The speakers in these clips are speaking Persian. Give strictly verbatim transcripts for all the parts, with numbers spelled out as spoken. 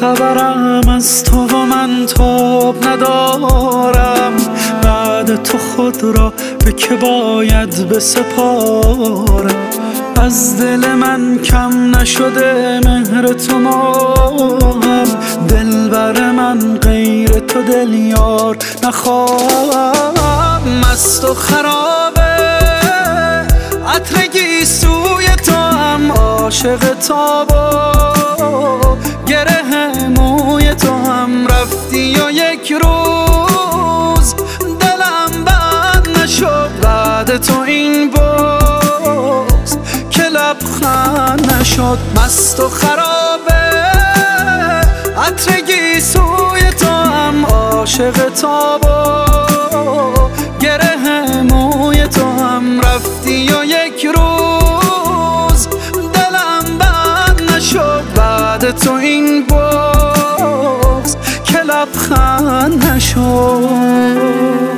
خبرم از تو و من تاب ندارم. بعد تو خود را به که باید بسپارم. از دل من کم نشده مهر تو ماهم. دلبر من غیر تو دل یار نخواهم. مست و خرابه عطر گیسوی تو هم، عاشق تاب و گره موی تو هم. رفتی و یک روز دلم بند نشد، بعد تو این بغض که لبخند نشد. مست و خرابه عطر گیسوی تو هم، عاشق تاب و گره موی تو هم. رفتی و یک روز دلم بند نشد، بعد تو این بغض که لبخند نشد.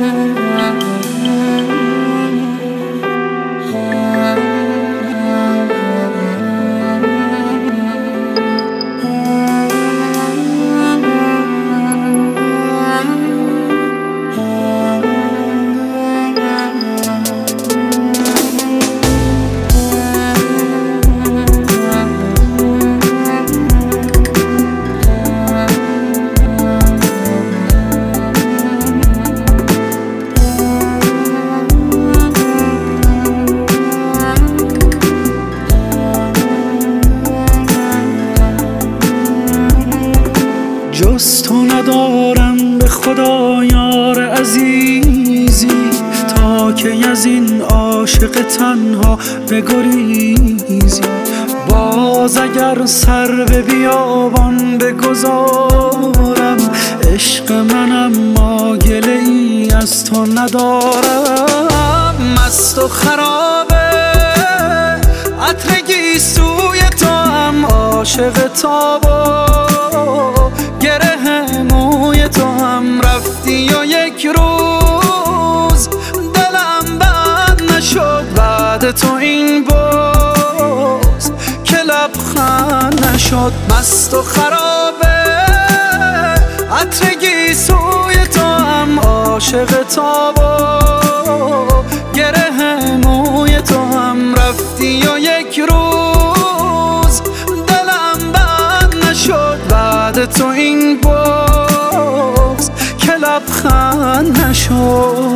جز تو ندارم به خدا یار عزیزی، تا که از این عاشق تنها بگریزی. باز اگر سر به بیابان بگذارم، عشق منم ما گله ای از تو ندارم. مست و خرابه عطر گیسوی تو هم، عاشق تاب و گره موی تو هم. رفتی و یک روز دلم بند نشد، بعد تو این بغض که لبخند نشد. مست و خرابه عطر گیسوی تو هم، عاشق تاب و گره موی تو هم. رفتی و یک روز دلم بند نشد، بعد تو این بغض که لبخند نشد.